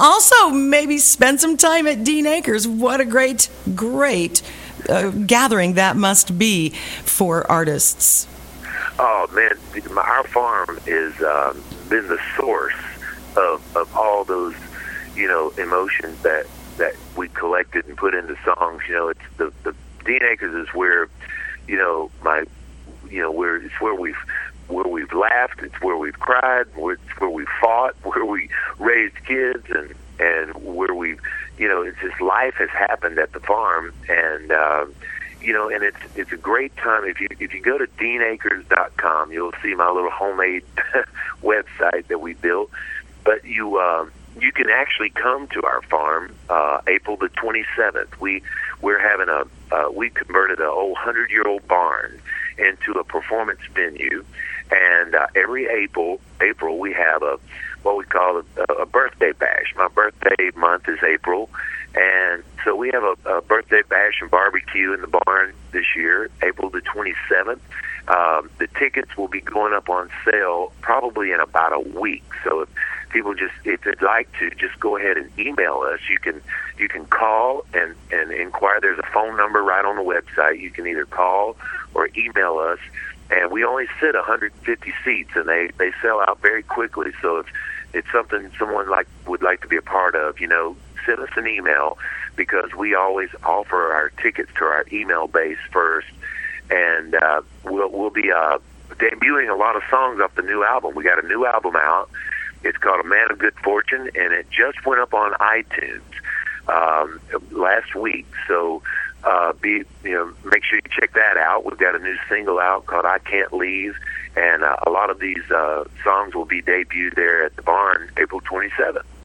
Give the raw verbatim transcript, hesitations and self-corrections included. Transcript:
also maybe spend some time at Dean Acres. What a great, great uh, gathering that must be for artists. Oh, man, our farm has um, been the source of, of all those, you know, emotions that, that we collected and put into songs. You know, it's the, the Dean Acres is where, you know, my, you know, where it's where we've where we've laughed, it's where we've cried, it's where we fought, where we raised kids, and and where we, you know, it's just life has happened at the farm, and uh, you know, and it's it's a great time. If you if you go to dean acres dot com, you'll see my little homemade website that we built. But you uh, you can actually come to our farm uh, April the twenty-seventh. We we're having a uh, we converted an old hundred year old barn into a performance venue, and uh, every April April we have a what we call a, a birthday bash. My birthday month is April, and so we have a, a birthday bash and barbecue in the barn this year, April the twenty-seventh. Um, the tickets will be going up on sale probably in about a week. So if people just, if they'd like to, just go ahead and email us. You can you can call and, and inquire. There's a phone number right on the website. You can either call or email us. And we only sit one hundred fifty seats, and they, they sell out very quickly. So if it's something someone like would like to be a part of, you know, send us an email, because we always offer our tickets to our email base first. And uh, we'll we'll be uh, debuting a lot of songs off the new album. We got a new album out. It's called A Man of Good Fortune, and it just went up on iTunes um, last week. So uh, be you know make sure you check that out. We've got a new single out called I Can't Leave, and uh, a lot of these uh, songs will be debuted there at the barn April twenty-seventh.